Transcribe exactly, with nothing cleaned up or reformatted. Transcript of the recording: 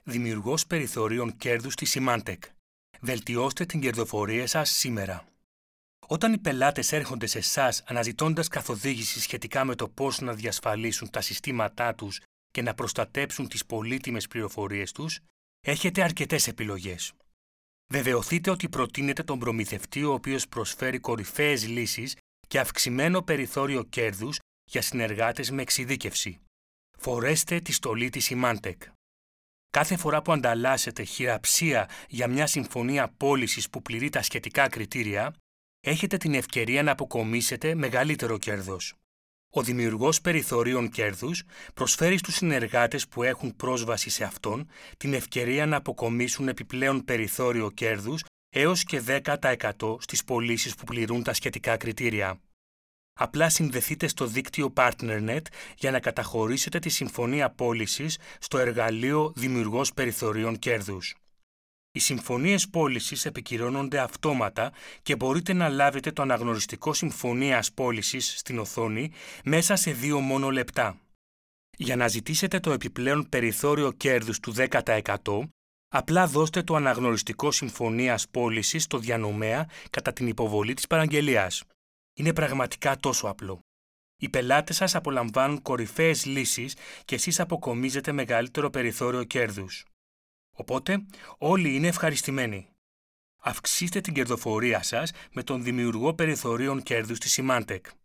Δημιουργός περιθωρίων κέρδους στη Symantec. Βελτιώστε την κερδοφορία σας σήμερα. Όταν οι πελάτες έρχονται σε εσάς αναζητώντας καθοδήγηση σχετικά με το πώς να διασφαλίσουν τα συστήματά τους και να προστατέψουν τις πολύτιμες πληροφορίες τους, έχετε αρκετές επιλογές. Βεβαιωθείτε ότι προτείνετε τον προμηθευτή ο οποίος προσφέρει κορυφαίες λύσεις και αυξημένο περιθώριο κέρδους για συνεργάτες με εξειδίκευση. Φορέστε τη στολή της Symantec. Κάθε φορά που ανταλλάσσετε χειραψία για μια συμφωνία πώλησης που πληρεί τα σχετικά κριτήρια, έχετε την ευκαιρία να αποκομίσετε μεγαλύτερο κέρδος. Ο δημιουργός περιθωρίων κέρδους προσφέρει στους συνεργάτες που έχουν πρόσβαση σε αυτόν την ευκαιρία να αποκομίσουν επιπλέον περιθώριο κέρδους έως και δέκα τοις εκατό στις πωλήσεις που πληρούν τα σχετικά κριτήρια. Απλά συνδεθείτε στο δίκτυο PartnerNet για να καταχωρήσετε τη συμφωνία πώλησης στο εργαλείο Δημιουργός Περιθωρίων Κέρδους. Οι συμφωνίες πώλησης επικυρώνονται αυτόματα και μπορείτε να λάβετε το αναγνωριστικό συμφωνίας πώλησης στην οθόνη μέσα σε δύο μόνο λεπτά. Για να ζητήσετε το επιπλέον περιθώριο κέρδους του δέκα τοις εκατό, απλά δώστε το αναγνωριστικό συμφωνίας πώλησης στο διανομέα κατά την υποβολή της παραγγελίας. Είναι πραγματικά τόσο απλό. Οι πελάτες σας απολαμβάνουν κορυφαίες λύσεις και εσείς αποκομίζετε μεγαλύτερο περιθώριο κέρδους. Οπότε, όλοι είναι ευχαριστημένοι. Αυξήστε την κερδοφορία σας με τον δημιουργό περιθωρίων κέρδους της Symantec.